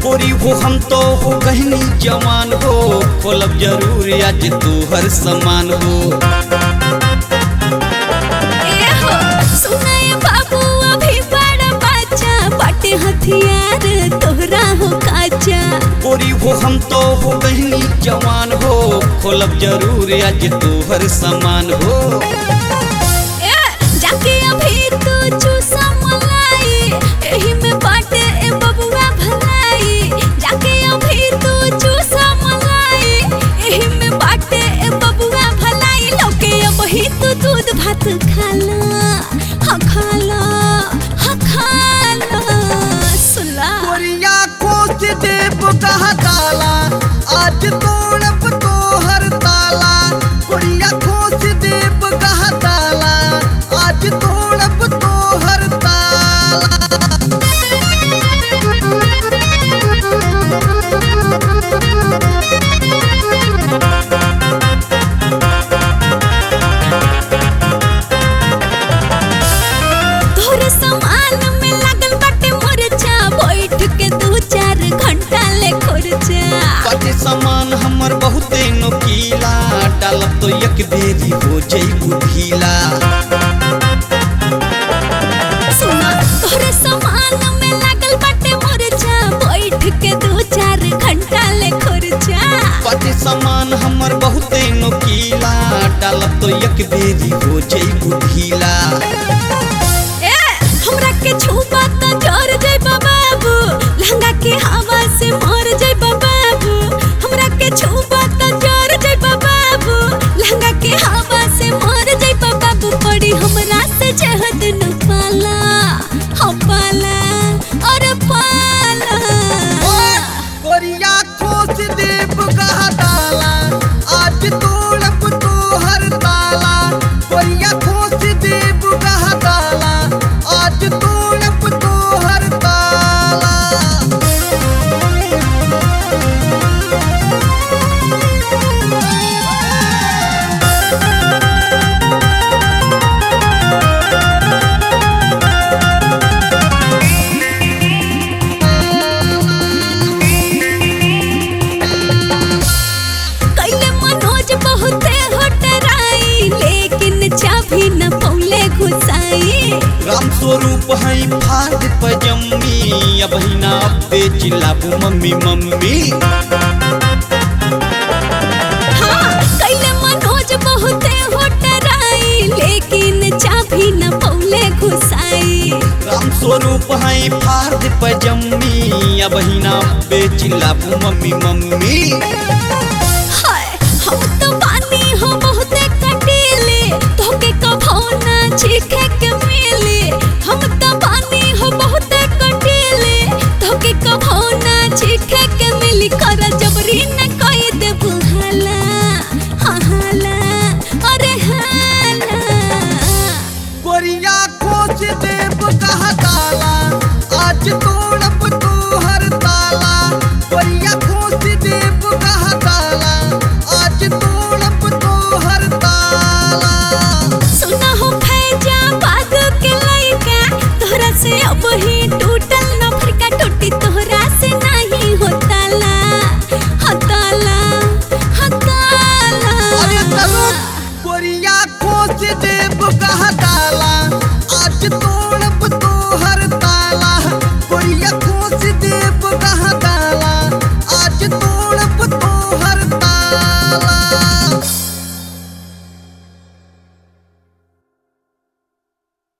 गोरी हो हम तो हो कहनी जवान हो, खोलब जरूर आज तू हर समान हो। सुनाए बाबू अभी बड़ा बच्चा, बाटे हथियार तोहरा हो काचा। गोरी हो हम तो हो कहनी जवान हो, खोलब जरूर आज तू हर समान हो। जाके अभी तू चूसा मलाई, एही में बाटे ए बबुआ भलाई। जाके अभी तू चूसा मलाई, एही में बाटे ए बबुआ भलाई। लोके अबही तू दूध भात खाला, हाँ खाला, हाँ खाला। सुला गोरिया खोज देव कहा ताला, आज तोड़ब तो हर ताला। गोरिया खोज देव कहा ताला, आज तोड़ब तो हर ताला। तोहरे सामान में लागल बाटे मोरचा, बैठ के 2-4 घंटा ले खोरचा। बाटे सामान हमर बहुते नोकीला, डालब तो एक बेरी हो जइबू ढीला। सुना तोहरे सामान में लागल बाटे मोरचा, बैठ के 2-4 घंटा ले खोरचा। बाटे सामान हमर बहुते नोकीला, डालब तो एक बेरी हो जइबू ढीला। हमरा के छुपा त जर जइबा बाबू, लहंगा के हवा से मर जइबा बाबू। हमरा के छुपा त जर जइबा बाबू, लहंगा के हवा से मर जइबा बाबू। पड़ी हमरा से जहद न पाला, हाँ पाला और पाला। गोरिया खोज देव कहा ताला, आज तोड़ब तो हर ताला। गोरिया खोज देव कहा ताला, आज तोड़ब तो हर ताला। कैले मनोज बहुते होटराई, लेकिन चाभी न पौले घुसाई। राम स्वरूप है फाद पजम्मी, अब ही ना बेचिलाबू मम्मी मम्मी। हाँ कैले मनोज बहुते होटराई, लेकिन चाभी न पौले घुसाई। राम स्वरूप है फाद पजम्मी, अब ही ना बेचिलाबू मम्मी मम्मी। हाय हम तो पानी हो बहुते कटीले, तोके कभो ना चीखे के मिले। हम तो पानी हो बहुते कटीले, तोके कभो ना चीखे के मिली। कर जबरी न कोई दे बुहाला, हाँ हाला अरे हाला। गोरिया खोज देव कहा ताला, आज तोड़ब तो हर ताला। गोरिया खोज देव कहा ताला, आज तोड़ब तो हर ताला। सुना हो फैजा बाग के लइका, तोहरा से अब ही